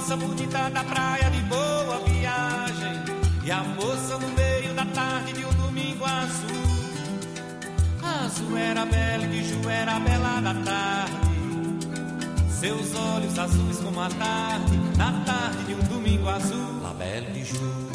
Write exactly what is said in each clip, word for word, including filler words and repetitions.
moça bonita da praia de Boa Viagem, e a moça no meio da tarde de um domingo azul. Azul era bela e de Ju era bela da tarde, seus olhos azuis como a tarde, na tarde de um domingo azul. La Belle de Ju.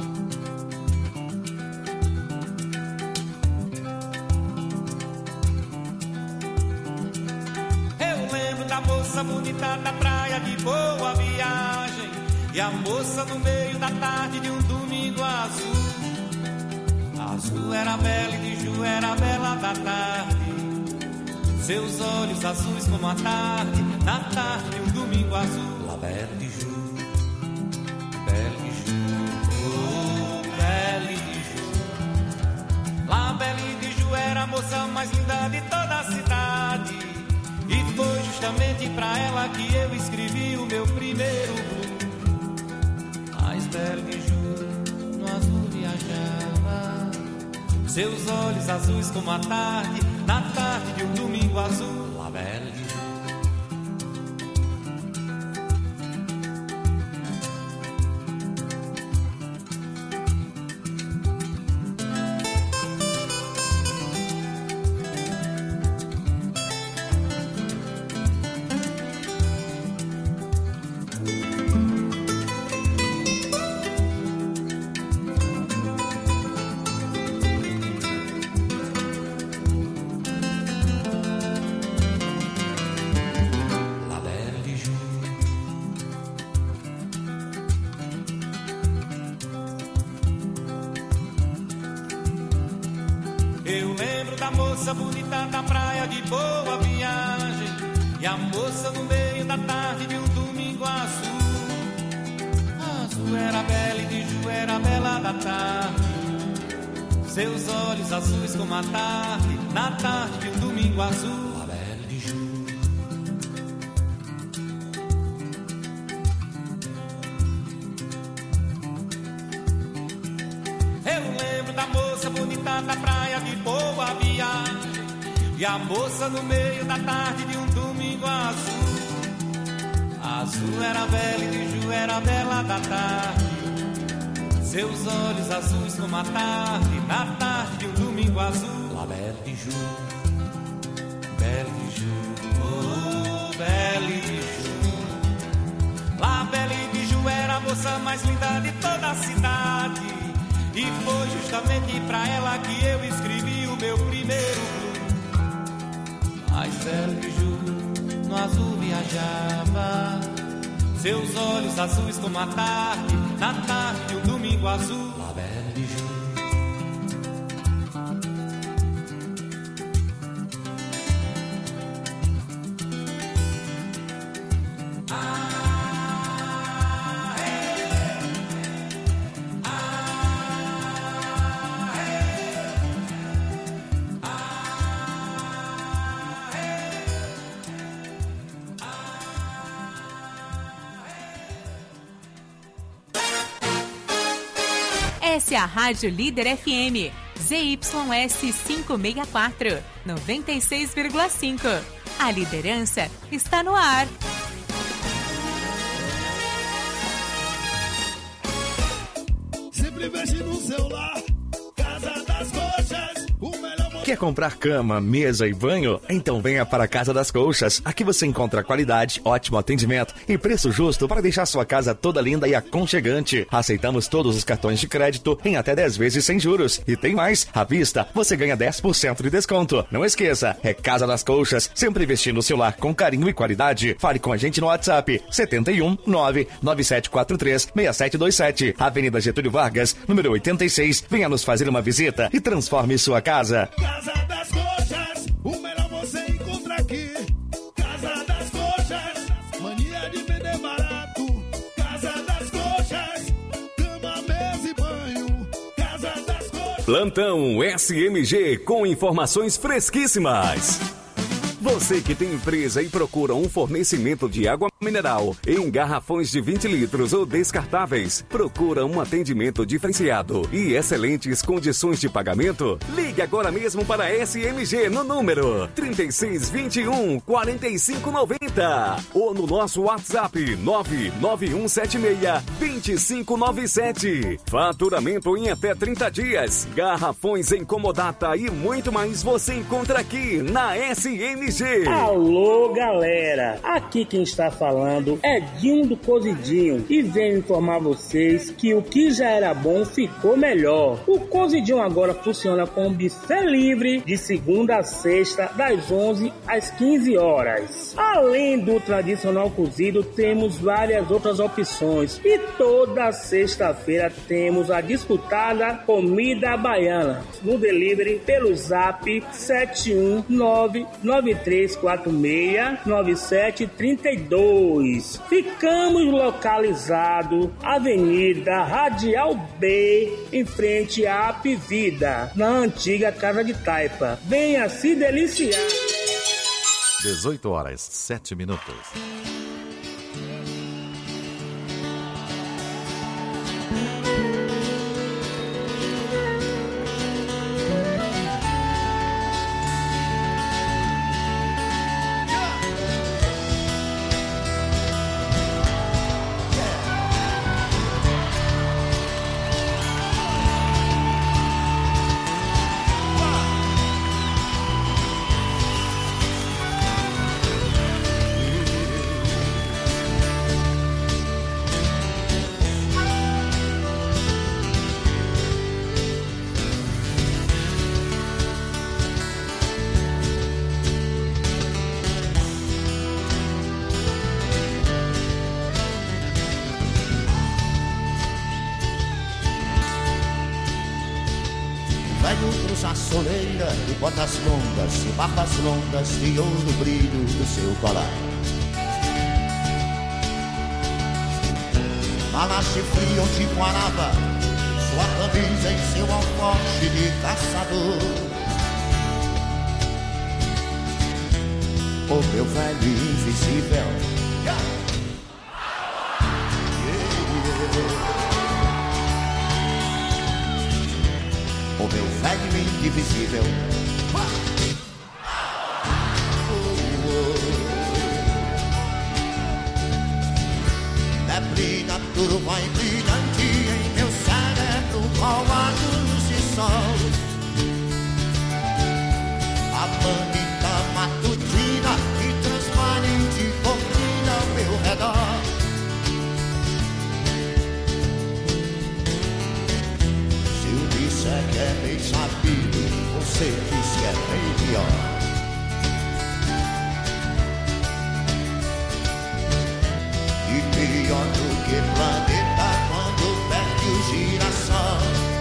Da moça bonita da praia de Boa Viagem, e a moça no meio da tarde de um domingo azul. Azul era bela e de Ju era bela da tarde, seus olhos azuis como a tarde, na tarde de um domingo azul. La Belle de Ju, Belle de Ju, oh Belle de Ju. La Belle de Ju era a moça mais linda de toda a cidade, e foi justamente pra ela que eu escrevi o meu primeiro blues. Mais bela de Ju, no azul viajava, seus olhos azuis como a tarde, na tarde de um domingo azul. La Belle de Ju. Bonita da praia de Boa Viagem, e a moça no meio da tarde de um domingo azul. Azul era bela e de Ju era bela da tarde, seus olhos azuis como a tarde, na tarde de um domingo azul. La Belle de Ju. Eu lembro da moça bonita da praia de Boa Viagem, e a moça no meio da tarde de um domingo azul. Azul era bela e de Ju era bela da tarde, seus olhos azuis como a tarde, na tarde de um domingo azul. La Belle de Ju, Belle de Ju, oh Belle de Ju. La Belle de Ju era a moça mais linda de toda a cidade, e foi justamente pra ela que eu escrevi o meu primeiro blues. Mais bela de Ju, no azul viajava, seus olhos azuis como a tarde, na tarde de um domingo azul. La Belle de Ju. Essa é a Rádio Líder F M, Z Y S quinhentos e sessenta e quatro, noventa e seis vírgula cinco. A liderança está no ar. Sempre investe no celular, Casa das Coxas, o melhor. Quer comprar cama, mesa e banho? Então venha para a Casa das Colchas. Aqui você encontra qualidade, ótimo atendimento e preço justo para deixar sua casa toda linda e aconchegante. Aceitamos todos os cartões de crédito em até dez vezes sem juros. E tem mais, à vista você ganha dez por cento de desconto. Não esqueça, é Casa das Colchas, sempre investindo no seu lar com carinho e qualidade. Fale com a gente no WhatsApp setenta e um, nove nove sete quatro três, seis sete dois sete. Avenida Getúlio Vargas, número oitenta e seis. Venha nos fazer uma visita e transforme sua casa. Casa das Coxas, o melhor você encontra aqui. Casa das Coxas, mania de vender barato. Casa das Coxas, cama, mesa e banho. Casa das Coxas. Plantão S M G com informações fresquíssimas. Você que tem empresa e procura um fornecimento de água mineral em garrafões de vinte litros ou descartáveis, procura um atendimento diferenciado e excelentes condições de pagamento? Ligue agora mesmo para a S M G no número trinta e seis, vinte e um, quarenta e cinco, noventa ou no nosso WhatsApp nove nove um sete seis, dois cinco nove sete. Faturamento em até trinta dias. Garrafões em comodata e muito mais você encontra aqui na S M G. Alô, galera! Aqui quem está falando é Dinho do Cozidinho e venho informar vocês que o que já era bom ficou melhor. O Cozidinho agora funciona com buffet livre de segunda a sexta, das onze às quinze horas. Além do tradicional cozido, temos várias outras opções e toda sexta-feira temos a disputada comida baiana no delivery pelo zap sete um nove nove três quatro seis nove sete três dois. Ficamos localizados Avenida Radial B, em frente à Apivida, na antiga Casa de Taipa. Venha se deliciar. dezoito horas, sete minutos. Soleira e botas longas e barbas longas de ouro brilho do seu colar. Malache frio de guaraba, sua camisa em seu alforje de caçador. O meu velho invisível, yeah. O meu velho indivisível. Neblina, turva e brilhante em meu cérebro, qual a luz de sol. A manita matutina e transparente cortina ao meu redor. Se é que é bem sabido, você diz que é bem pior. E pior do que planeta quando perde o girassol.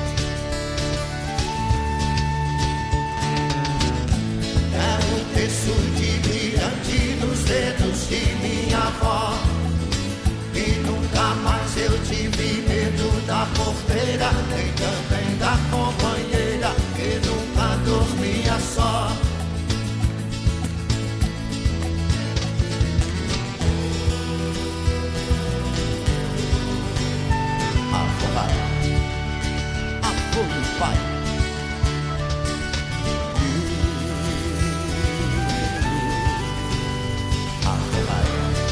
É um terço de brilhante nos dedos de minha avó. E nunca mais eu tive medo da porteira, nem também da companheira que nunca dormia só. Avô pai, avô meu pai. Avô pai.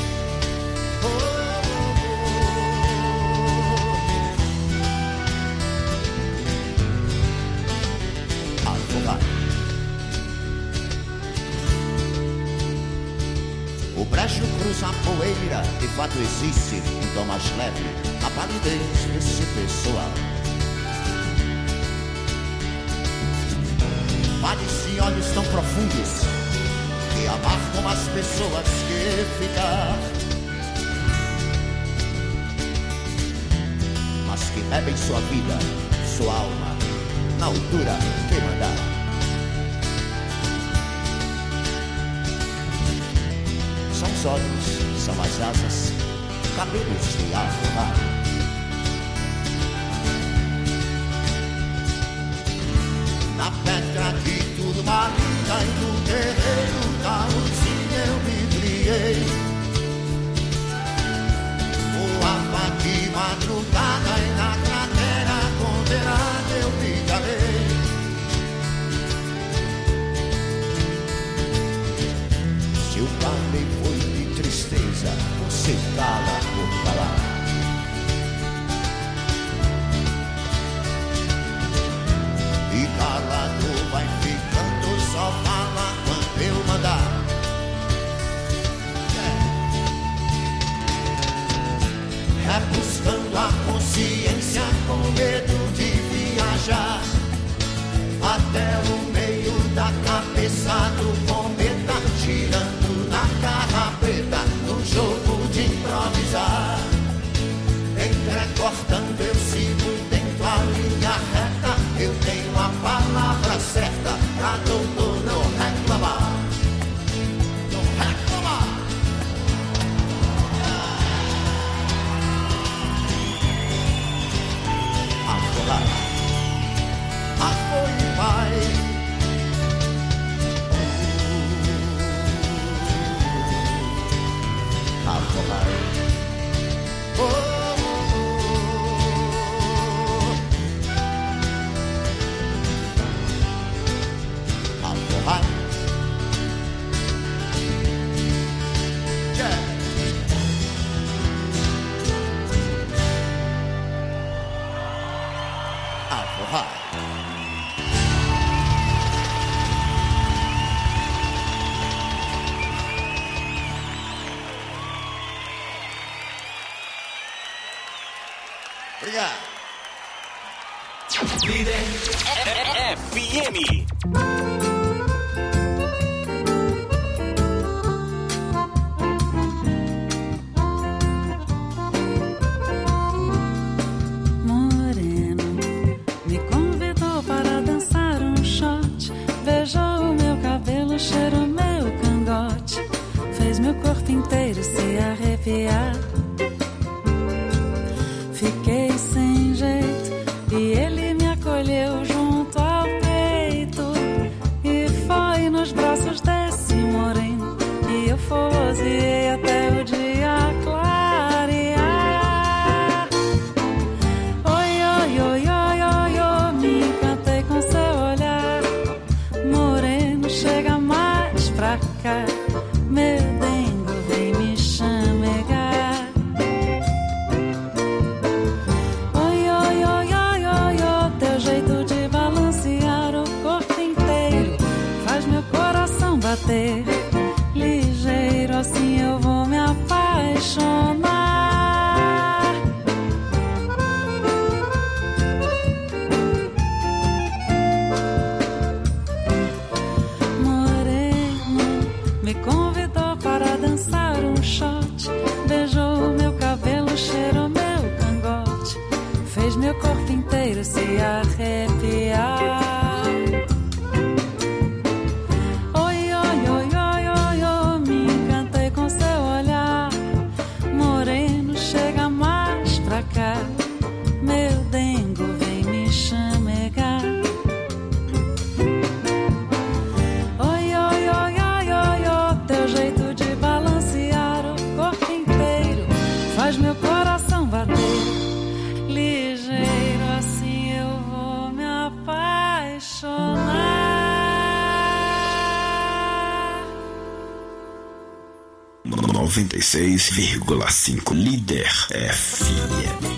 O brejo cruza a poeira, de fato existe um tom mais leve, a palidez desse pessoal. Vales e olhos tão profundos que amargam as pessoas que ficar, mas que bebem sua vida, sua alma, na altura que mandar. São os olhos, são as asas, cabelos de arrumar. Na pedra de tudo maligna e no terreiro da sonhei. Voava de madrugada e na cratera condenada eu me calei. Se eu falei foi de tristeza, você cala por falar. E calado vai ficando, só fala quando eu mandar. É buscando a consciência com medo de viajar até o meio da cabeça do cometa, girando na carrapeta, no jogo de improvisar. Entrecortando eu sigo dentro a linha reta, eu tenho a palavra certa pra doutor não reclamar. Não reclamar. Afogar. Afoi e vai. Afogar. Oh. Obrigado. Líder F M. Cheirou meu cangote, fez meu corpo inteiro se arrepiar. Fiquei sem jeito e ele me acolheu junto ao peito. E foi nos braços desse moreno e eu forroseei até o dia clarear. Oi, oi, oi, oi, oi, oi, me encantei com seu olhar. Moreno, chega mais pra cá, meu dengo vem me chamegar. Oi, oi, oi, oi, oi, oi, teu jeito de balancear o corpo inteiro faz meu coração bater ligeiro, assim eu vou me apaixonar. Me convidou para dançar um shot, beijou meu cabelo, cheirou meu cangote, fez meu corpo inteiro se arrepiar. Oi, oi, oi, oi, oi, oi, me encantei com seu olhar. Moreno, chega mais pra cá, meu dengo vem me chamegar. Meu coração bater ligeiro, assim eu vou me apaixonar. noventa e seis vírgula cinco Líder F M.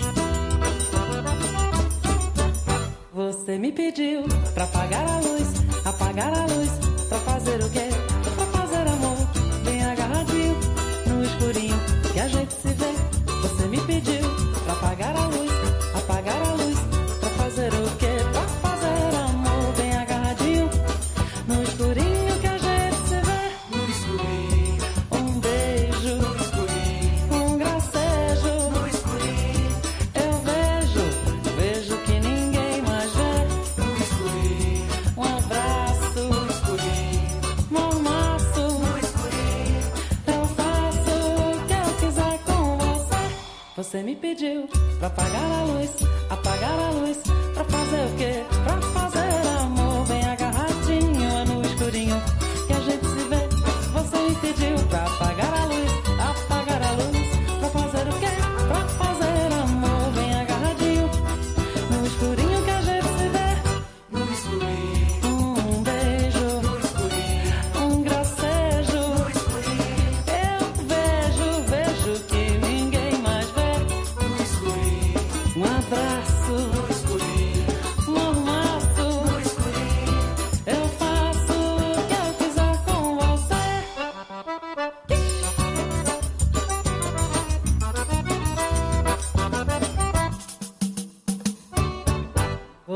Você me pediu pra apagar a luz, apagar a luz, pra fazer o quê? Pra fazer amor, bem agarradinho, no escurinho, que a gente se vê. Você me pediu pra apagar a luz, apagar a luz, pra fazer o quê? Pra fazer amor bem agarradinho, no escurinho que a gente se vê. No escurinho, um beijo, no escurinho, um gracejo, no escurinho. Eu vejo, vejo que ninguém mais vê. No escurinho, um abraço, no escurinho, um amasso, no escurinho. Eu faço o que eu quiser com você. Você me pediu pra apagar a luz, apagar a luz, pra fazer o quê? Pra fazer amor bem agarradinho, é no escurinho que a gente se vê. Você me pediu pra apagar a luz.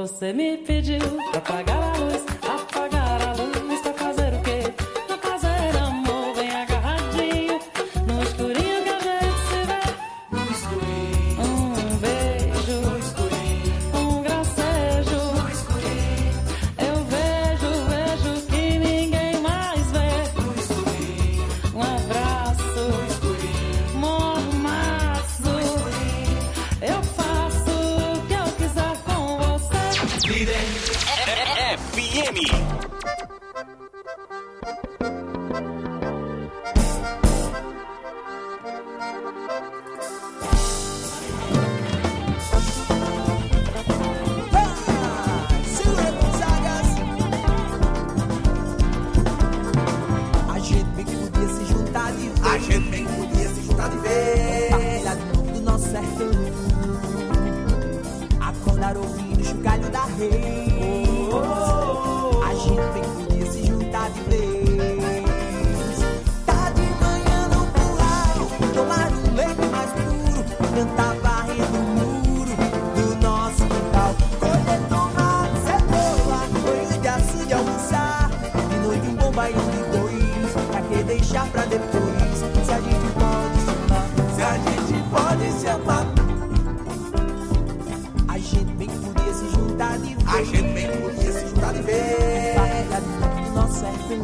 Você me pediu pra apagar a luz, apagar a luz, pra fazer o quê? Pra fazer amor, bem agarradinho, no escurinho que a gente se vê. No escurinho. Um beijo. No escurinho. Um gracejo. No escurinho. Eu vejo, vejo que ninguém mais vê. No escurinho. Um abraço. No escurinho. Mormaço. No escurinho. Eu faço o que eu quiser com você. Líder F M. Segura Gonzagas. A gente bem que podia se juntar de vez. A gente bem que podia se juntar de vez. Partilhar de novo do nosso sertão. Acordar ouvindo o chocalho da rede. A gente bem que podia se juntar de vez. Tá de manhã no curral, tomar um leite mais puro, cantar varrendo o muro do nosso quintal. Colher tomate, cebola, banho de açude, almoçar. De noite um bom baião de dois, pra que deixar pra depois? Se a gente pode se amar, se a gente pode se amar. A gente bem que podia se juntar de vez. A gente bem que podia se juntar de vez. Partilhar de novo do nosso sertão.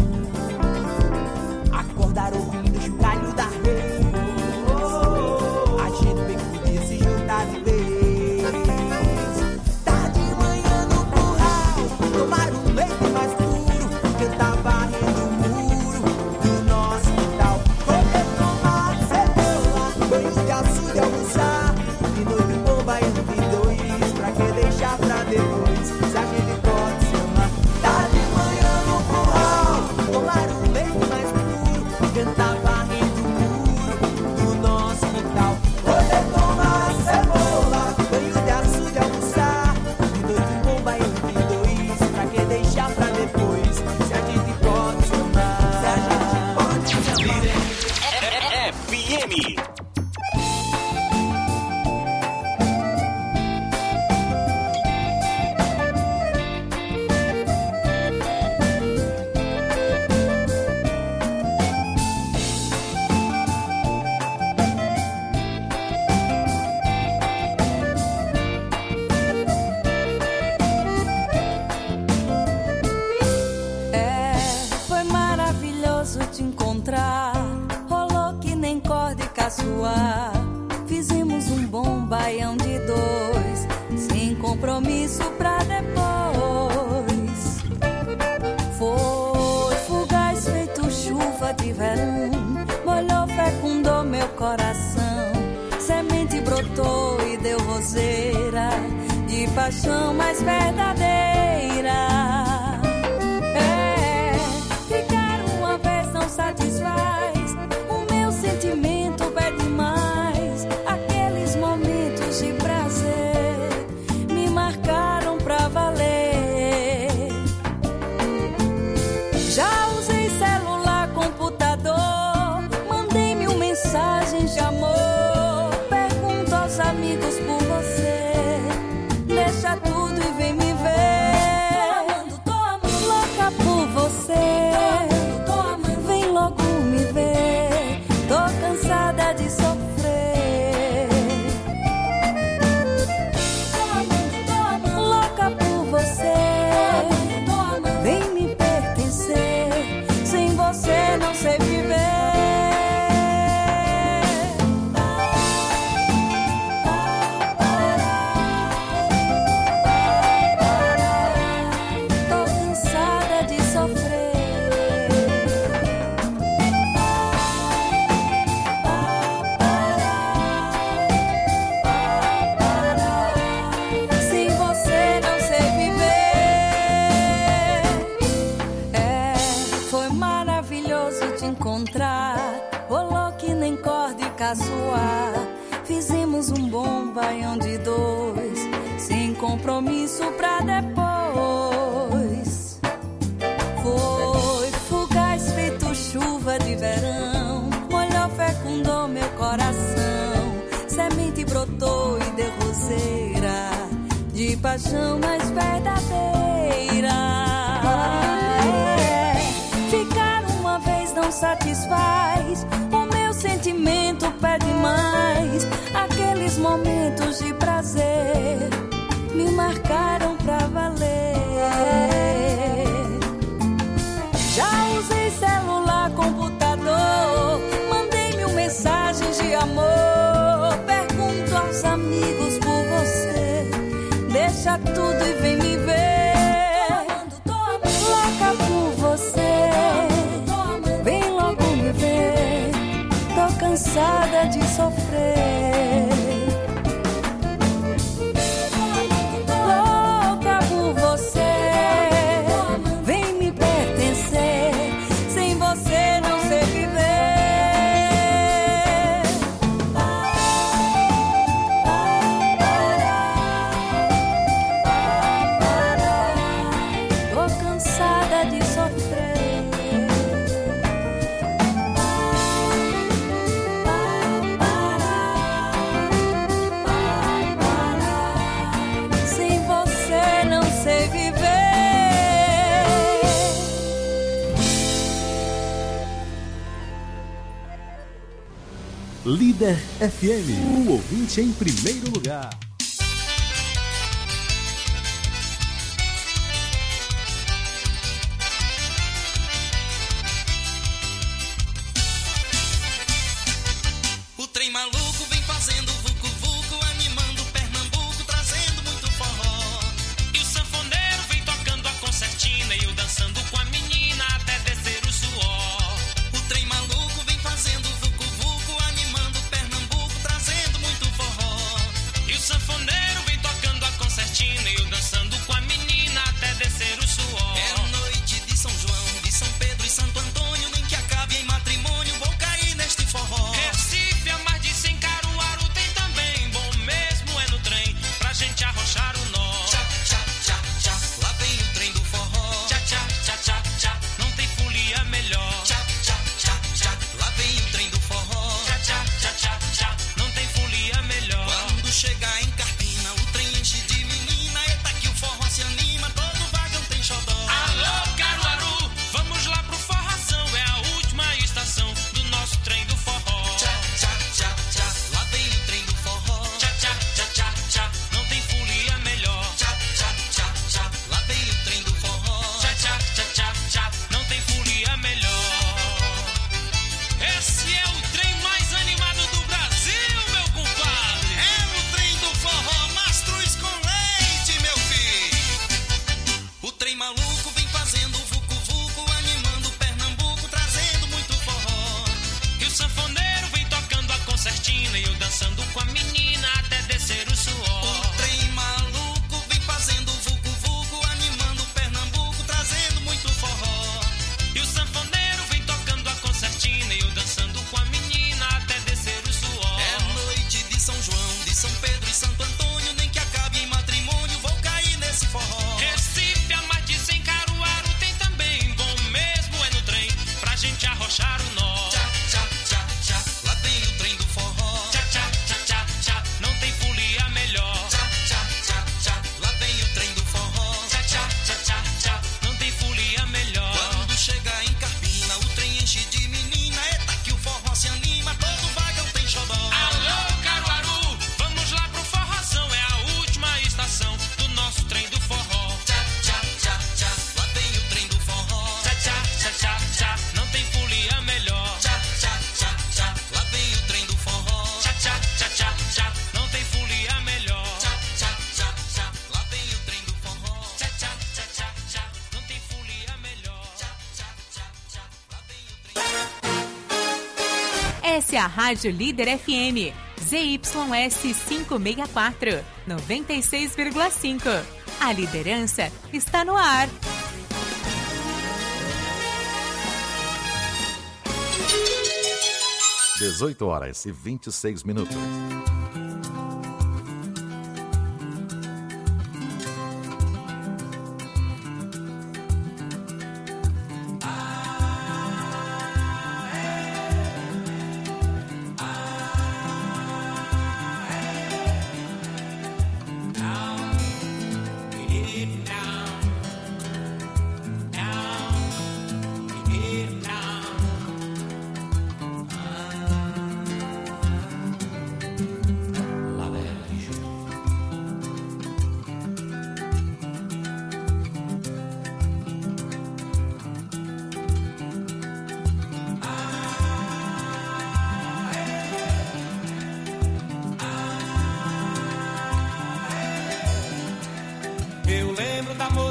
Acordar ouvindo o chocalho da rede. A gente bem que podia se juntar de vez. Tá de manhã no curral, tomar um leite mais puro, cantar varrendo o muro do nosso quintal. Comer tomate, cebola, banho de açude, almoçar. De noite um bom baião de dois, pra que deixar pra depois? Se a gente pode se amar. Tá de manhã no curral, tomar um leite mais puro, cantar varrendo o muro do nosso quintal. Comer tomate, cebola, banho de açude, almoçar. De noite um bom baião de dois, pra que deixar pra depois? Se a gente pode se amar. Se a gente pode se amar. F M. É, foi maravilhoso te encontrar. Rolou que nem corda e caçoar. Fizemos um bom baião de dois, sem compromisso pra depois. Foi fugaz feito chuva de verão, molhou, fecundou meu coração. Semente brotou e deu roseira de paixão mais verdadeira. É, ficar uma vez não satisfaz. O meu sentimento pede mais. Aqueles momentos de prazer me marcaram pra valer. Já usei celular, computador, mandei mil mensagens de amor. Pergunto aos amigos por você, deixa tudo e vem me ver. Tô amando, tô amando, louca por você. Tô amando, tô amando, vem logo me ver. Tô cansada de sofrer. Tô amando, tô amando, louca por você. Tô amando, tô amando, vem me pertencer. Sem você não sei viver. Tô cansada de sofrer. Sem você não sei viver. É, foi maravilhoso te encontrar. Rolou que nem corda e caçoar. Fizemos um bom baião de dois, sem compromisso pra depois. Foi fugaz feito chuva de verão, molhou, fecundou meu coração. Semente brotou e deu roseira de de paixão mais verdadeira. É, ficar uma vez não satisfaz, o meu sentimento pede mais. Aqueles momentos de prazer me marcaram pra valer. Já usei celular, computador, mandei mil mensagens de amor. Pergunto aos amigos por você, deixa tudo e vem me ver. Tô amando, tô amando. Louca por você, tô amando, vem logo me ver. Tô cansada de sofrer. Louca por você, vem me pertencer. Sem você não sei viver. Tô cansada de sofrer. Sem você não sei viver. Líder F M, o ouvinte em primeiro lugar. O trem maluco vem fazendo vucu-vucu, animando Pernambuco, trazendo muito forró. E o sanfoneiro vem tocando a concertina e eu dançando com a menina até descer o suor. O trem maluco vem fazendo vucu-vucu, animando Pernambuco, trazendo muito forró. E o sanfoneiro vem tocando a concertina e eu dançando com a menina até descer o suor. É noite de São João, de São Pedro e Santo Antônio, nem que acabe em matrimônio, vou cair neste forró. Recife, a mais de cem, Caruaru tem também, bom mesmo é no trem, pra gente arrochar o nó. Tchá, tchá, tchá, tchá, lá vem o trem do forró. Tchá, tchá, tchá, tchá, tchá, não tem folia melhor. Tchá, tchá, tchá, tchá, lá vem o trem do forró. Tchá, tchá, tchá, tchá, tchá, não tem folia melhor. Quando chegar em Carpina, o trem enche de menina, eita que o forró se anima, todo vagão tem xodó. Alô, Caruaru, vamos lá pro forração, é a última estação do nosso trem do forró. Tchá, tchá, tchá, tchá, lá vem o trem do forró. Tchá, tchá, tchá, tchá, tchá, não tem folia melhor. Tchá, tchá, tchá, tchá, lá vem o trem do forró. Tchá, tchá, tchá, tchá, tchá, não tem folia melhor. Esse é o trem mais animado do Brasil, meu compadre. É o trem do forró, mastruz com leite, meu filho. O trem maluco vem fazendo vucu-vucu, animando Pernambuco, trazendo muito forró. E o sanfoneiro vem tocando a concertina e eu dançando com a menina até descer o suor. O trem maluco vem fazendo vucu-vucu, animando Pernambuco, trazendo muito forró. E o sanfoneiro vem tocando a concertina e eu dançando com a menina até descer o suor. É noite de São João, de São Pedro e Santo Antônio, nem que acabe em matrimônio, vou cair nesse forró. Recife, a mais de cem, Caruaru tem também, bom mesmo é no trem, pra gente arrochar o nó. Tchá, tchá, tchá, tchá, lá vem o trem do forró. Tchá, tchá, tchá, tchá, tchá, não tem folia melhor. Tchá, tchá, tchá, tchá, lá vem o trem do forró. Tchá, tchá, tchá, tchá, tchá, não tem folia melhor. Quando chegar em Carpina, o trem enche de menina, eita que o forró se anima, todo vagão tem xodó. Alô, Caruaru, vamos lá pro forrozão, é a última estação do nosso trem do forró. Tchá, tchá, tchá, tchá, lá vem o trem do forró. Tchá, tchá, tchá, tchá, tchá, não tem folia melhor. Tchá, tchá, tchá, tchá, lá vem o trem do forró. Tchá, tchá, tchá, tchá, tchá, não tem folia melhor. Tchá, tchá, tchá, tchá, lá vem o trem do forró. Tchá, tchá, tchá, tchá, tchá, não tem folia melhor. Tchá, tchá, tchá, tchá, lá vem o trem. Essa é a Rádio Líder F M, Z Y S quinhentos e sessenta e quatro, noventa e seis vírgula cinco. A liderança está no ar. dezoito horas e vinte e seis minutos.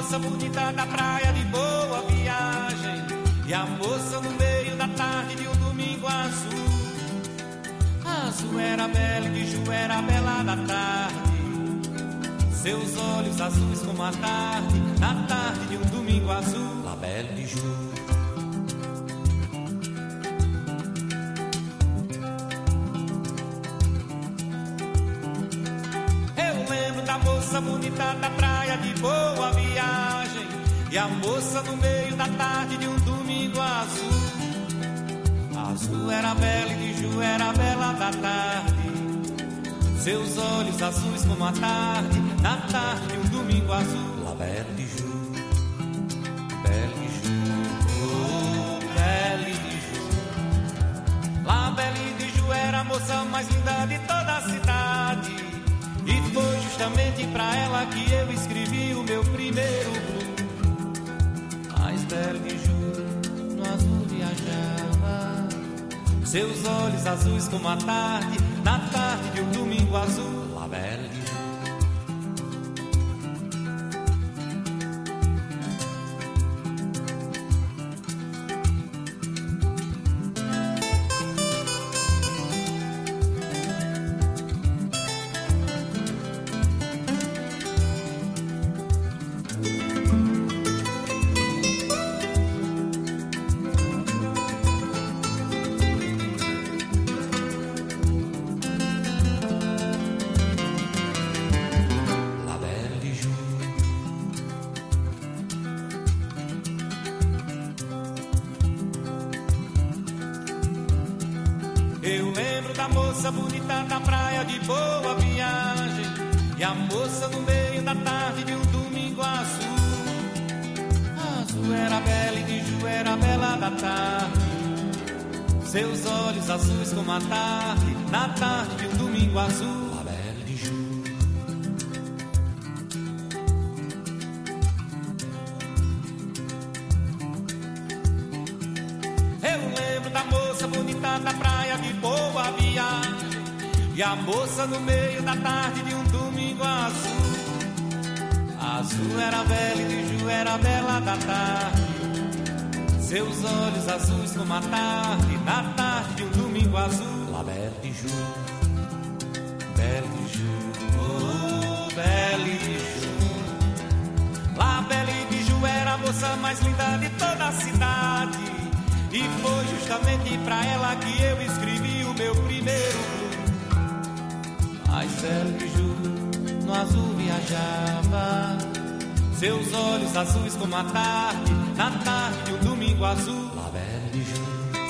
moça bonita da praia de Boa Viagem. E a moça no meio da tarde de um domingo azul. Azul era bela e de Ju era bela da tarde. Seus olhos azuis como a tarde, na tarde de um domingo azul. La Belle de Ju. Eu lembro da moça bonita da praia de Boa Viagem. E a moça no meio da tarde de um domingo azul. Azul era bela e de Ju era bela da tarde. Seus olhos azuis como a tarde, na tarde de um domingo azul. La Belle de Ju, Belle de Ju, oh, Belle de Ju. La Belle de Ju era a moça mais linda de toda a cidade. E foi justamente pra ela que eu escrevi o meu primeiro blues. Mas Belle de Ju no azul viajava. Seus olhos azuis como a tarde, na tarde de um domingo azul. La Belle de Ju. Eu lembro da moça bonita da praia de Boa Viagem. E a moça no meio da tarde de um domingo azul. Azul era bela e de Ju era bela da tarde. Seus olhos azuis como a tarde, na tarde de um domingo azul. La Belle de Ju. Eu lembro da moça bonita da praia de Boa Viagem. E a moça no meio da tarde de um domingo azul. Azul era bela e de Ju era bela da tarde. Seus olhos azuis como a tarde, na tarde de um domingo azul. La Belle de Ju, Belle de Ju, oh, Belle de Ju. La Belle de Ju era a moça mais linda de toda a cidade. E foi justamente pra ela que eu escrevi o meu primeiro blues. Mas Belle de Ju no azul viajava. Seus olhos azuis como a tarde, na tarde de um domingo azul. La Belle de Ju.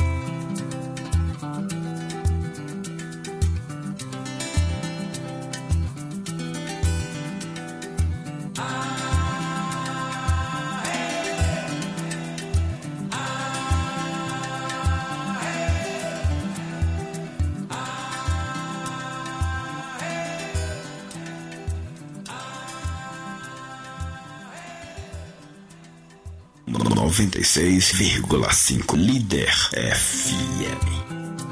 noventa e seis vírgula cinco Líder F M.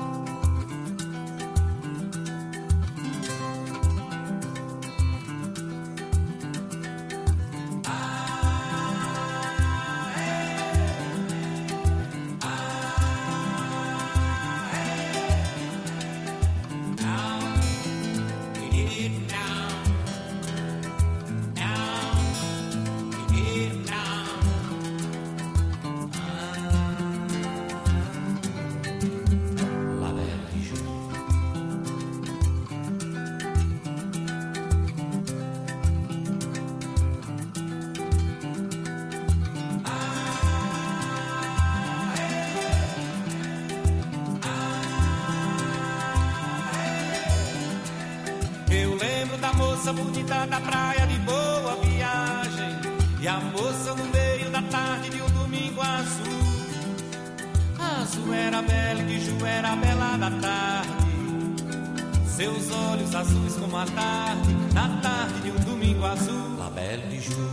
Bonita da praia de Boa Viagem. E a moça no meio da tarde de um domingo azul. Azul era bela e de Ju era bela da tarde. Seus olhos azuis como a tarde, na tarde de um domingo azul. La Belle de Ju.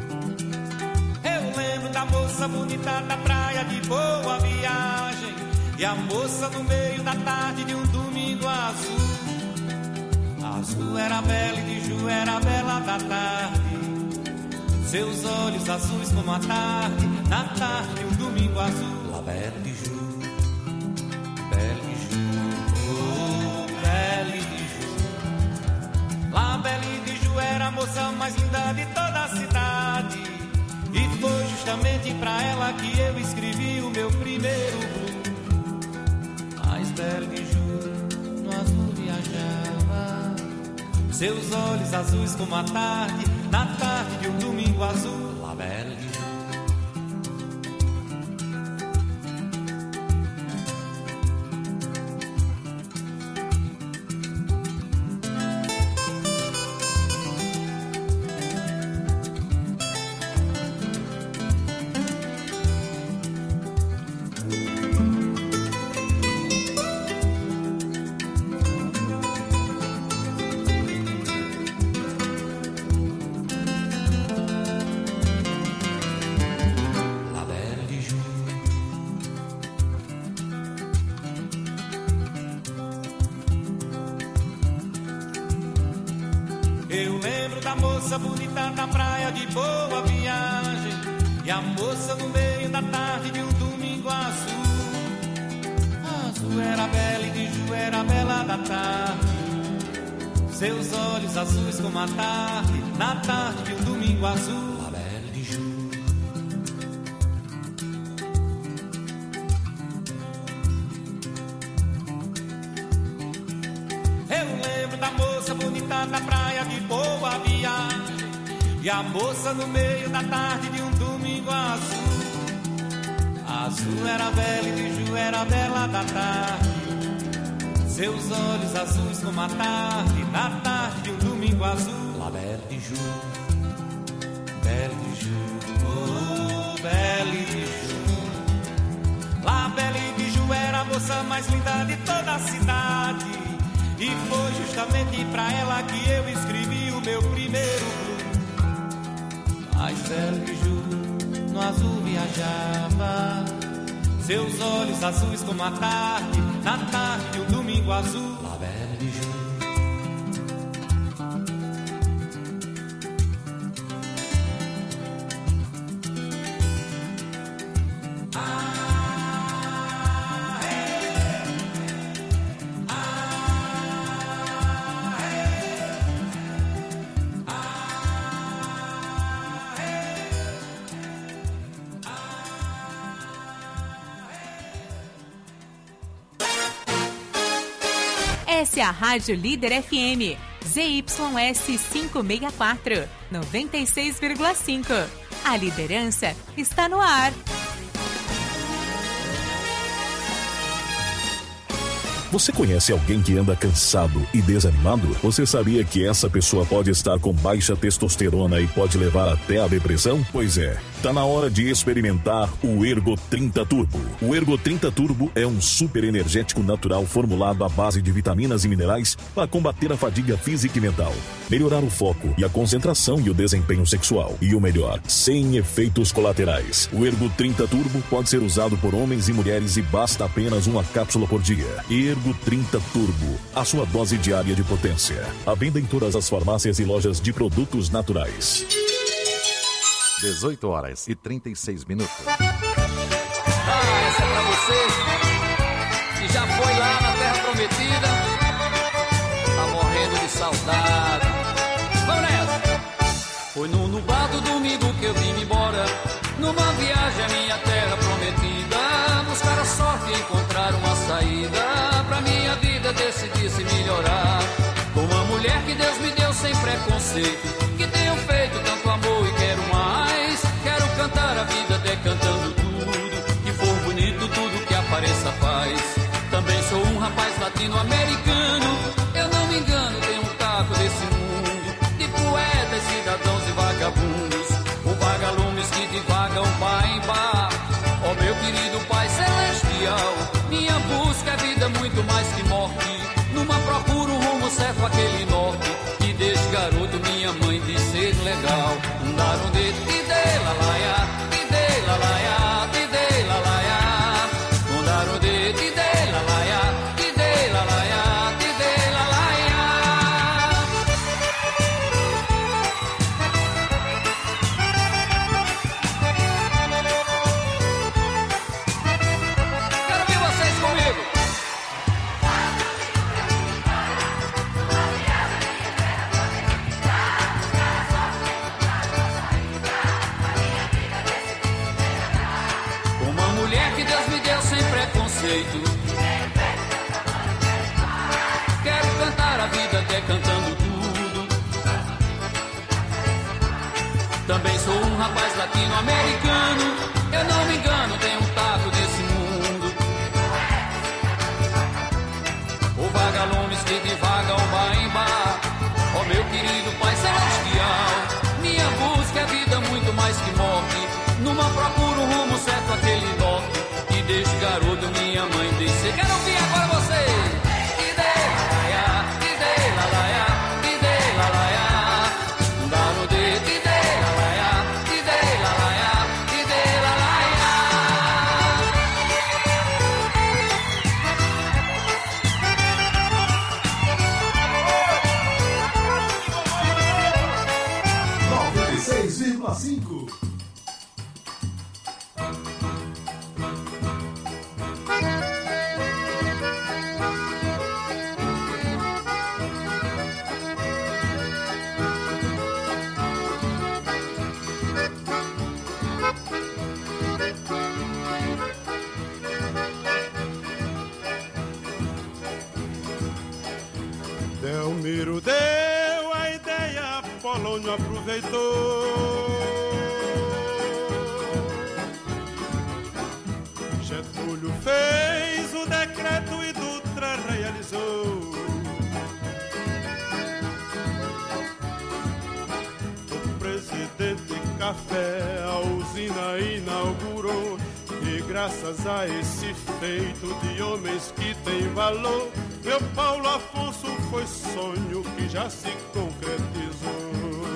Eu lembro da moça bonita da praia de Boa Viagem. E a moça no meio da tarde de um domingo azul. Azul era bela e de Ju era bela da tarde. Seus olhos azuis como a tarde, na tarde de um domingo azul. La belle de Ju, belle de Ju, oh, belle de Ju. La belle de Ju era a moça mais linda de toda a cidade. E foi justamente pra ela que eu escrevi o meu primeiro blues. Mas belle de Ju no azul viajava. Seus olhos azuis como a tarde, na tarde de um domingo azul. La belle de Ju. Eu lembro da moça bonita da praia de Boa Viagem. E a moça no meio da tarde de um domingo azul. Azul era bela e de Ju era bela da tarde. Seus olhos azuis como a tarde, na tarde de um domingo azul. La belle de Ju. Eu lembro da moça bonita da praia de Boa Viagem. E a moça no meio da tarde de um domingo azul. Azul era bela e de Ju era bela da tarde. Seus olhos azuis como a tarde, na tarde de um domingo azul. La belle de Ju, belle de Ju, oh, belle de Ju. La belle de Ju era a moça mais linda de toda a cidade. E foi justamente pra ela que eu escrevi o meu primeiro blues. Mas belle de Ju no azul viajava. Seus olhos azuis como a tarde, na tarde de um domingo azul. La belle de Ju. Essa é a Rádio Líder F M, Z Y S quinhentos e sessenta e quatro, noventa e seis vírgula cinco. A liderança está no ar. Você conhece alguém que anda cansado e desanimado? Você sabia que essa pessoa pode estar com baixa testosterona e pode levar até a depressão? Pois é, tá na hora de experimentar o Ergo trinta Turbo. O Ergo trinta Turbo é um super energético natural formulado à base de vitaminas e minerais para combater a fadiga física e mental, melhorar o foco e a concentração e o desempenho sexual. E o melhor, sem efeitos colaterais. O Ergo trinta Turbo pode ser usado por homens e mulheres e basta apenas uma cápsula por dia. Ergo trinta Turbo, a sua dose diária de potência. À venda em todas as farmácias e lojas de produtos naturais. dezoito horas e trinta e seis minutos. Ah, essa é pra você que já foi lá na Terra Prometida, tá morrendo de saudade. Vamos nessa! Foi no nublado domingo que eu vim embora, numa viagem à minha Terra Prometida, buscar a sorte e encontrar uma saída pra minha vida, decidi se melhorar. Com uma mulher que Deus me deu sem preconceito, que tenho feito tanto amor e quero mais. Quero cantar a vida até cantando tudo, que for bonito tudo que apareça paz. Também sou um rapaz latino-americano, eu não me engano, tenho um taco desse mundo, de poetas, cidadãos e vagabundos, ou vagalumes que divagam bar em bar. Ó meu querido Pai Celestial, minha busca é vida muito mais que morte, numa procura um rumo certo aquele norte, que desde garoto minha mãe diz ser legal. Dar um dedo, te dei lalaiá, te dei lalaiá, te dei lalaiá. Dar um dedo, te peito. Quero cantar a vida até cantando tudo. Também sou um rapaz latino-americano. Eu não me engano, tenho um tato desse mundo. O vagalumes que divaga o bar em bar. Ó meu querido Pai Celestial, minha busca é vida muito mais que morte. Numa procura um rumo certo aquele norte. E desde garoto minha mãe disse: quero ouvir agora você. cinco. Delmiro deu a ideia, Polônio aproveitou. Getúlio fez o decreto e Dutra realizou. O presidente Café a usina inaugurou. E graças a esse feito de homens que têm valor, meu Paulo Afonso foi sonho que já se concretizou.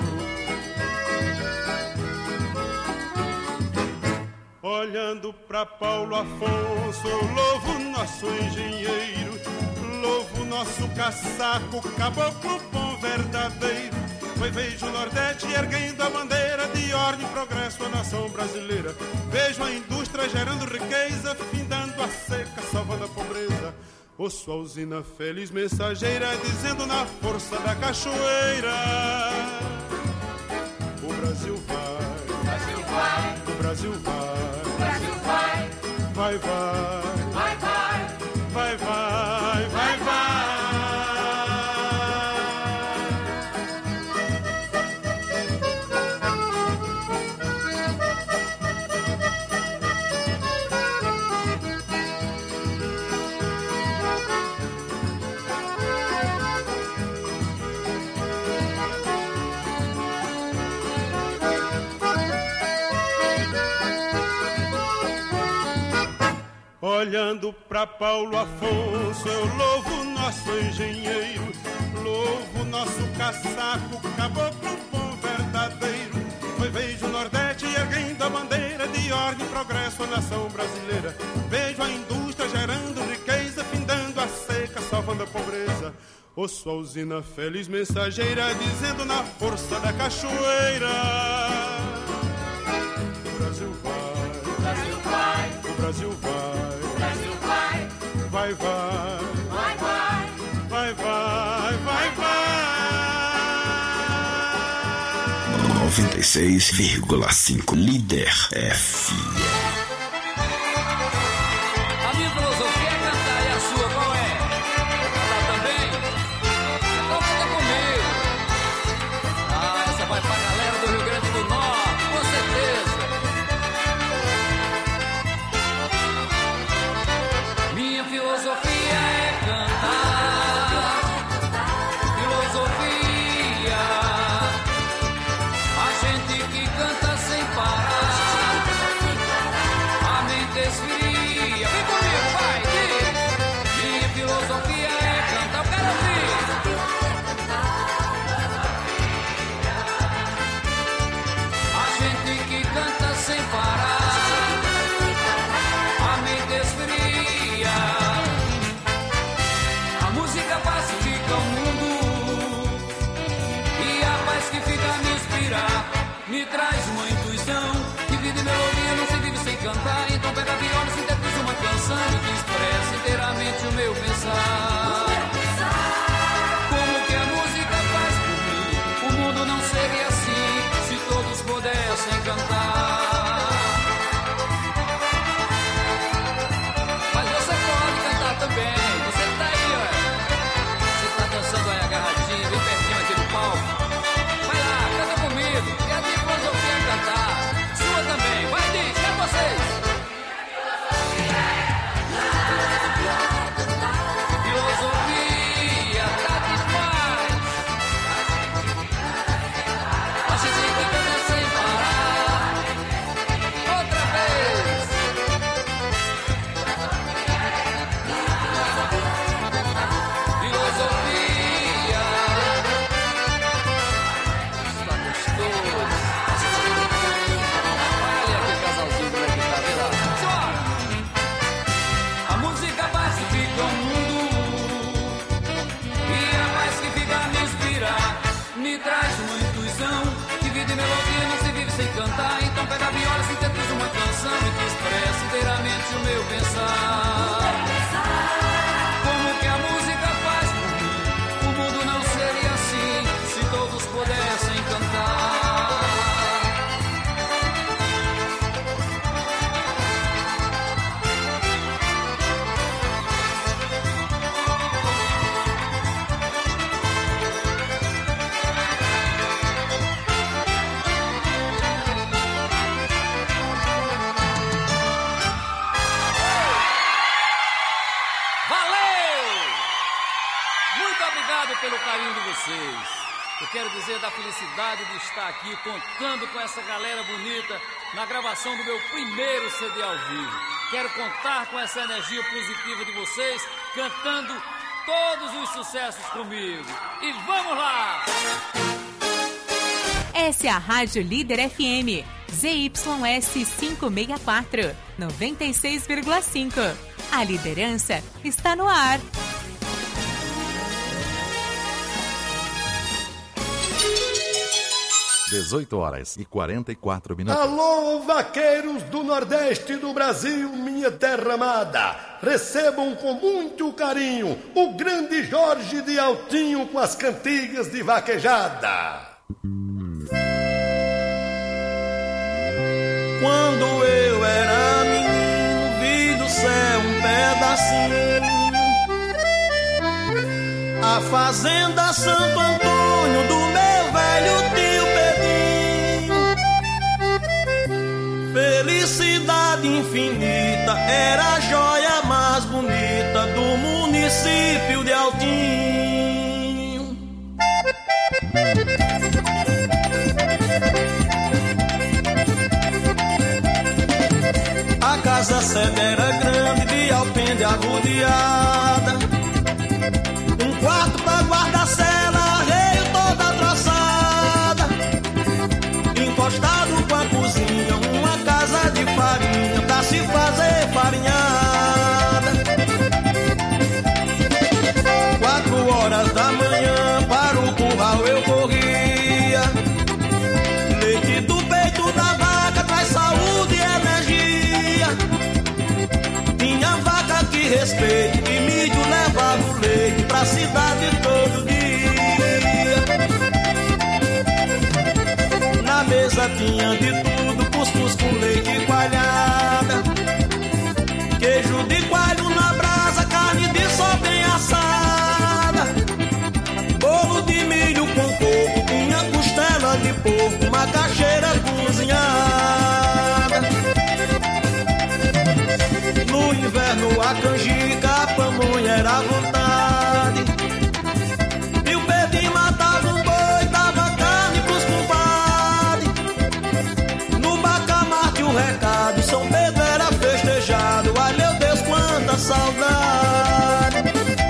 Olhando pra Paulo Afonso, eu louvo nosso engenheiro, louvo nosso caçaco, caboclo bom verdadeiro. Foi vejo o Nordeste erguendo a bandeira de ordem e progresso à nação brasileira. Vejo a indústria gerando riqueza, findando a seca, salvando a pobreza. Ouço a usina feliz mensageira dizendo na força da cachoeira: o Brasil vai, o Brasil vai, o Brasil vai, o Brasil vai, vai, vai, vai, vai, vai, vai, vai, vai. Olhando pra Paulo Afonso, eu louvo nosso engenheiro, louvo nosso caçaco, caboclo bom verdadeiro. Foi vejo o Nordeste erguendo a bandeira de ordem e progresso à nação brasileira. Vejo a indústria gerando riqueza, findando a seca, salvando a pobreza. Ouço a usina feliz mensageira dizendo na força da cachoeira: o Brasil vai, o Brasil vai, o Brasil vai, o Brasil vai, vai, vai, vai, vai, vai, vai, vai, vai. noventa e seis vírgula cinco Líder F M. A minha filosofia é cantar, e a sua qual é? Cantar também? Então canta comigo. Ah, essa vai pra galera do Rio Grande do Norte, com certeza. Minha filosofia é cantar. Filosofia. A gente que canta sem parar. A mente esfria. Vem comigo, vai, diz. Minha filosofia é cantar. Eu quero ouvir. A gente que canta sem parar. A mente esfria. A música pacifica o mundo. E a paz que fica a me inspirar. Me traz uma intuição. Que vida e melodia não se vive sem cantar. Então pega a viola e sintetiza uma canção que expressa inteiramente o meu pensar. Como que a música faz por mim? O mundo não seria assim se todos pudessem cantar. coração e que expressa inteiramente o meu pensar. Como que a música faz por mim, o mundo não seria assim se todos pudessem cantar. Pelo carinho de vocês. Eu quero dizer da felicidade de estar aqui contando com essa galera bonita na gravação do meu primeiro C D ao vivo. Quero contar com essa energia positiva de vocês cantando todos os sucessos comigo. E vamos lá! Essa é a Rádio Líder F M, Z Y S quinhentos e sessenta e quatro, noventa e seis vírgula cinco. A liderança está no ar. dezoito horas e quarenta e quatro minutos. Alô, vaqueiros do Nordeste do Brasil, minha terra amada. Recebam com muito carinho o grande Jorge de Altinho com as cantigas de vaquejada. Quando eu era menino, vi do céu um pedacinho, a fazenda Santo Antônio do meu velho tio Pedrinho. Felicidade infinita, era a joia mais bonita do município de Altinho. A casa sede era grande, de alpendre arrodeada, um quarto pra guarda-cela, arreio toda traçada, encostado com a cozinha, uma casa de farinha pra se fazer farinhada. Quatro horas da manhã para o curral eu corria, leite do peito da vaca traz saúde e energia. Tinha vaca que respeite e milho levava o leite pra cidade todo dia. Na mesa tinha de tudo, cuscuz com leite e coalhada, queijo de coalho na brasa, carne de sol bem assada, bolo de milho com coco, tinha costela de porco, macaxeira cozinhada. No inverno a canjica, a pamonha era à vontade, e o Pedrinho matava um boi, dava carne pros compadres. No bacamarte o recado, São Pedro era festejado, ai meu Deus, quanta saudade.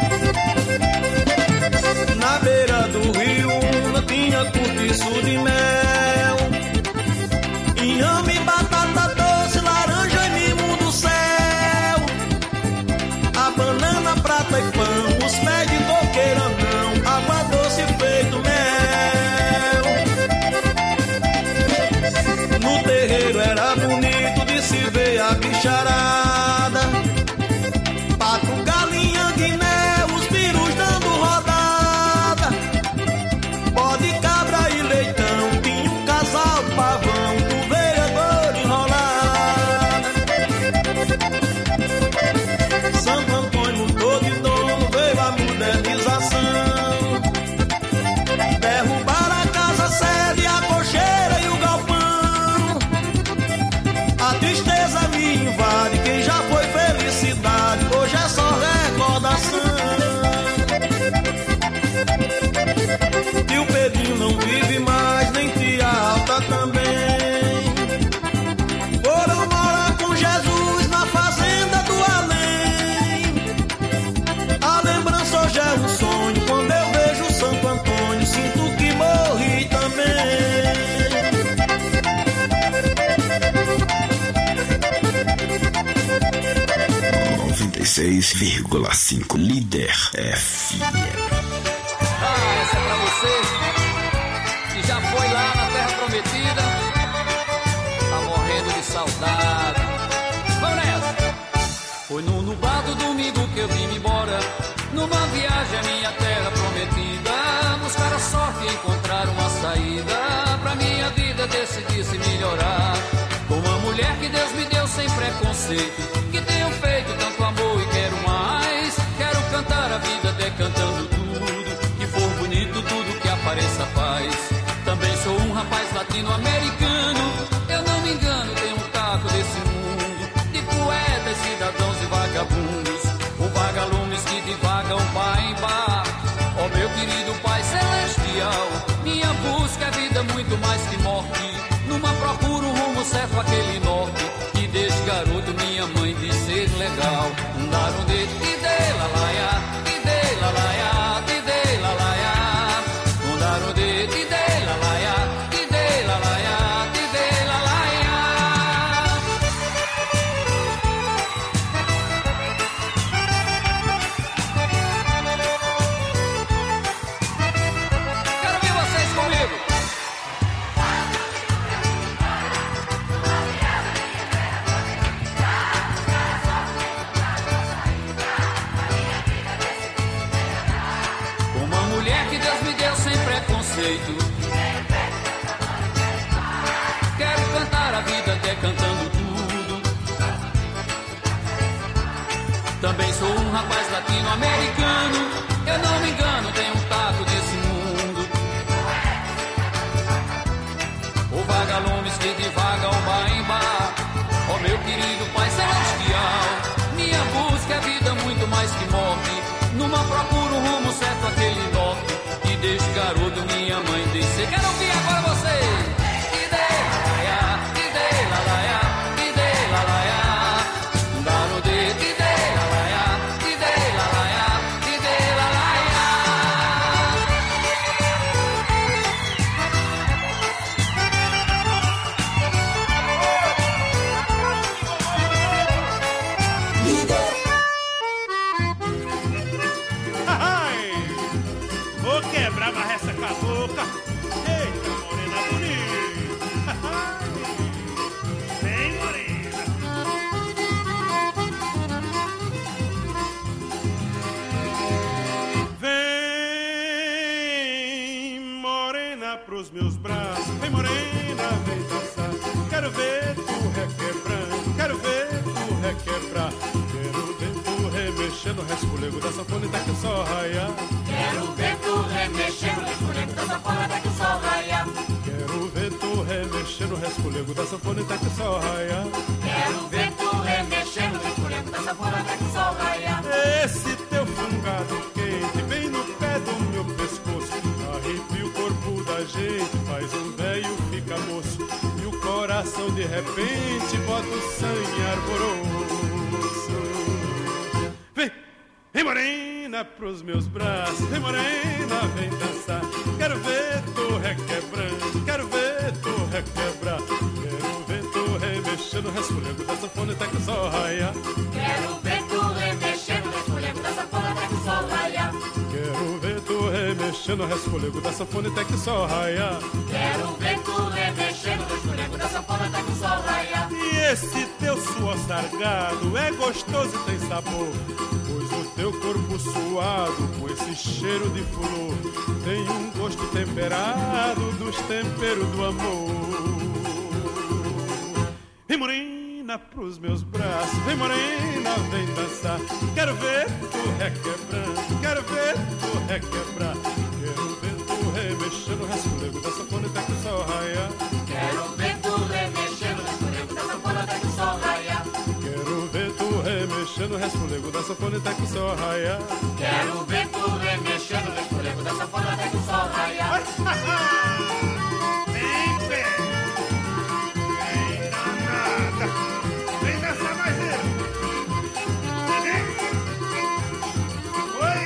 Na beira do rio Una tinha cortiço de mel, inhame, batata doce, laranja e mimo do céu, a banana, prata e pão, os pés de coqueira não, água doce feito mel. No terreiro era bonito de se ver a bicharada, pato, galinha, guiné, os perus dando rodada, bode, cabra e leitão, tinha um casal de pavão, do vereador enrolada. Santo Antônio mudou de dono, veio a modernização, derrubaram a casa sede, a cocheira e o galpão. A tristeza me invade, quem já foi felicidade, hoje é só recordação. E o Pedrinho não vive mais, nem tia Alta também, foram morar com Jesus na fazenda do além. A lembrança hoje é um sonho, quando eu vejo Santo Antônio, sinto que morri também. noventa e seis vírgula cinco Líder F M. Ah, essa é pra você que já foi lá na Terra Prometida, tá morrendo de saudade. nublado domingo que eu vim embora, numa viagem à minha terra prometida, buscar a sorte e encontrar uma saída pra minha vida decidir se melhorar. Com uma mulher que Deus me deu sem preconceito, que tenho feito tanto amor e quero mais. Quero cantar a vida até cantando tudo, que for bonito tudo que apareça paz. Também sou um rapaz latino-americano, eu não me engano, tenho um taco desse mundo, de poetas, cidadãos e vagabundos, ou vagalumes que divagam pá em bar. Ó meu querido Pai Celestial, minha busca é vida muito mais que morte, numa procura um rumo certo aquele norte, que desde garoto minha mãe diz ser legal. Dar um dedo e dê la laia, e dê la laia, e dê la laia. Dar um dedo e dê la laia, e dê la laia, e dê la laia. Quero ver vocês comigo. Quero cantar a vida até cantando tudo. Também sou um rapaz latino-americano, eu não me engano, tenho um taco desse mundo. Ou vagalumes que divagam bar em bar. Ó meu querido Pai Celestial, minha busca é vida muito mais que morte, numa procura um rumo certo aquele norte, que desde garoto minha mãe disse. Quero ouvir agora vocês. E dê la laia, e dê la laia, e dê la laia. Dá no dedo e dê la laia, e dê la laia, e dê la laia. Vou quebrar uma ressa cabocla. Eita, morena bonita. Vem, morena. Vem, morena, pros meus braços. Vem, morena, vem dançar. Quero ver tu requebrando. Quero ver tu requebrar. Quero ver tu remexendo o resfolego da sanfoneta que só raia. Quero ver tu remexendo o resfolego da sanfona até que o sol raia. Quero ver tu remexendo o resfolego da sanfoneta que só raia. Quero ver tu remexendo o resfolego da sanfona até que o sol raia. Esse teu fungado quente vem no pé do meu pescoço, arrepia o corpo da gente, faz um velho fica moço, e o coração de repente bota o sangue arboroso. Vem, vem morena pros meus braços, vem morena, vem dançar. Quero ver tu requebrando, quero ver tu requebrar. Quero ver tu remexendo o resfolego da sanfona até que o sol raia. Quero ver tu remexendo o resfolego da sanfona até que o sol raia. Quero ver tu remexendo o resfolego da sanfona até que o sol raia. Quero ver tu remexendo o resfolego da sanfona até que o sol raia. E esse teu suor sargado é gostoso e tem sabor, pois o teu corpo suado com esse cheiro de flor tem um gosto temperado dos temperos do amor. Vem morena pros meus braços, vem morena, vem dançar. Quero ver tu requebrando, quero ver tu requebrar. Quero ver tu remexendo o resfolego da sanfona até que o sol raia. Quero ver tu remexendo o resfolego da sanfona até que o sol raia. Quero ver tu remexendo o resfolego da sanfona até que o sol raia. Quero ver tu remexendo o resfolego da sanfona até que o sol raia. Vem, pé! Vem danada! Vem dançar mais ele! Vem! Oi!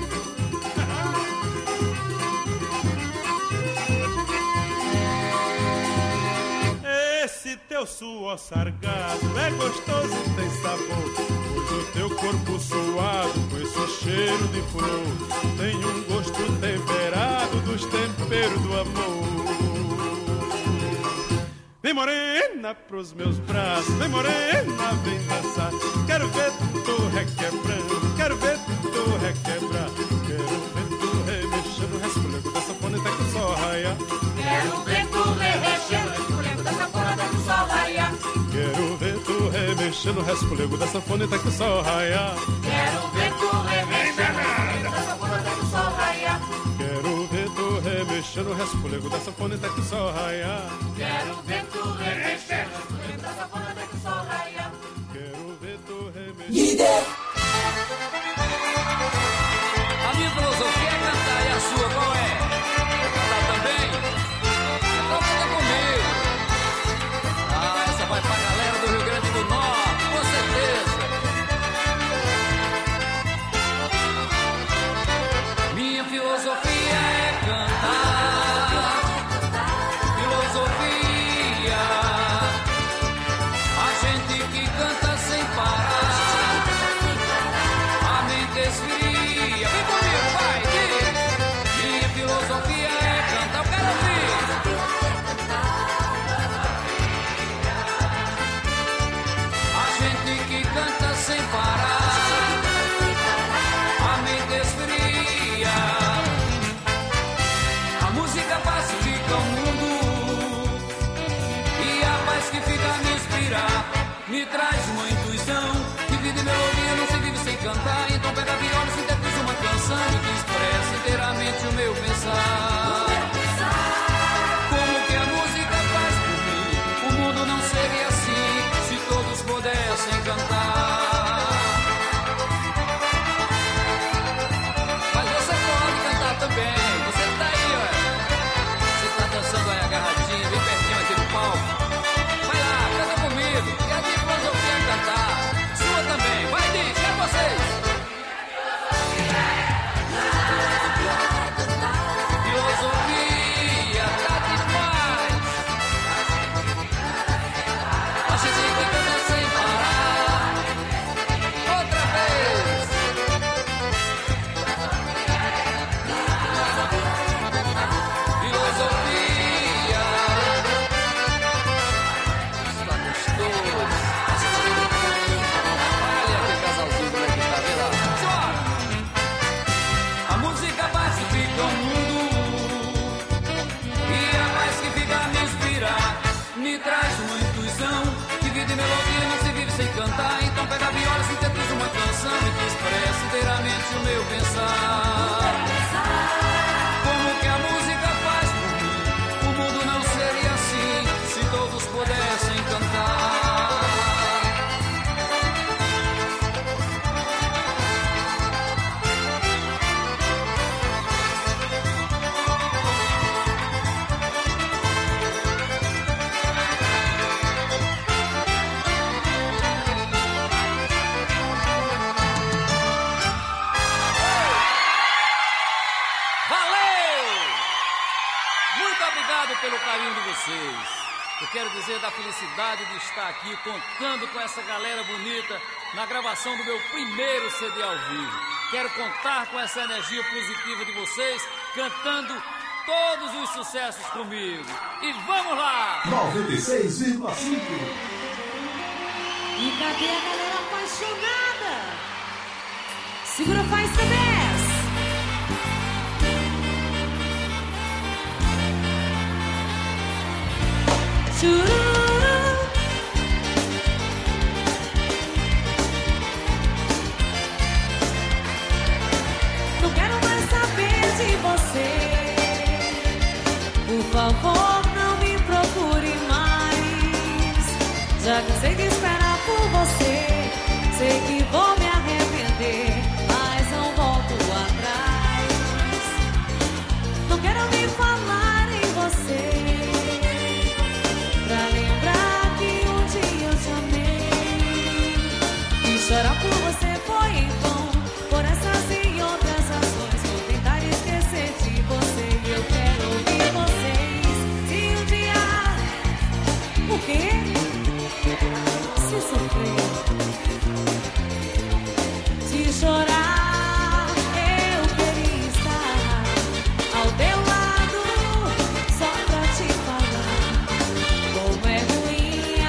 Esse teu suor sargado é gostoso e tem sabor, pois o teu corpo suado com esse cheiro de flor tem um gosto temperado dos temperos do amor. Vem morena, morena pros meus braços, vem morena, vem dançar. Quero ver tu requebrando, quero ver tu requebrar. Quero ver tu remexendo, resfolego da sanfona até que o sol raia. Quero ver tu remexendo, resfolego da sanfona até que o sol raia. Quero ver tu remexendo, resfolego da sanfona até que o sol raia. Quero ver tu remexendo, resfolego da sanfona até que o sol raia. Quero ver tu remexendo, resfolego da sanfona até que o sol raia. Quero ver tu remexendo, resfolego da sanfona até que o sol raia. Quero ver tu remexendo. Líder! A minha filosofia é cantar, e a sua qual é? Quer cantar também? Então canta comigo. Ah, essa vai pra galera do Rio Grande do Norte, com certeza. Minha filosofia é cantar. Filosofia. A gente que canta sem parar. A mente esfria. Vem comigo, vai, diz. Minha filosofia é cantar. Eu quero ouvir. A gente que canta sem parar. A mente esfria. A música pacifica o mundo. E a paz que fica a me inspirar. Me traz uma intuição. Que vida e melodia não se vive sem cantar. Então pega a viola, sintetiza uma canção e que expressa inteiramente o meu pensar. Como que a música faz por mim? O mundo não seria assim se todos pudessem cantar. Mas você pode cantar também. Você tá aí, ó. Você tá dançando aí agarradinho, bem pertinho aqui no palco. Vai lá, canta comigo. E a minha filosofia é cantar. Sua também. Vai, diz, é vocês. Filosofia, tá demais. A gente que canta sem parar. Outra vez. Filosofia. Está gostoso. Olha aquele casalzinho por aqui, tá vendo lá? Simbora! A música pacifica o mundo. E a paz que fica a me inspirar. Me traz uma intuição. Que vida e melodia não se vive sem cantar. Então pega a viola, sintetiza uma canção e que expressa inteiramente o meu pensar. Como que a música faz por mim? O mundo não seria assim se todos pudessem cantar. Valeu! Muito obrigado pelo carinho de vocês. Eu quero dizer da felicidade de estar aqui contando com essa galera bonita na gravação do meu primeiro C D ao vivo. Quero contar com essa energia positiva de vocês cantando todos os sucessos comigo. E vamos lá! noventa e seis vírgula cinco. E cadê a galera apaixonada? Segura, faz C dez. Chururu. Não quero mais saber de você. Por favor, não me procure mais. Já cansei de esperar por você. Sei que vou me arrepender, mas não volto atrás. Não quero me falar em você, pra lembrar que um dia eu te amei. E chorar por você foi em vão. Por essas e outras razões vou tentar esquecer de você. E eu quero ouvir vocês. Se um dia... O quê? Se sofrer, se chorar, eu queria estar ao teu lado, só pra te falar como é ruim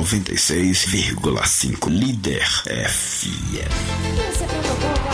noventa e seis vírgula cinco Líder F M. Você provocou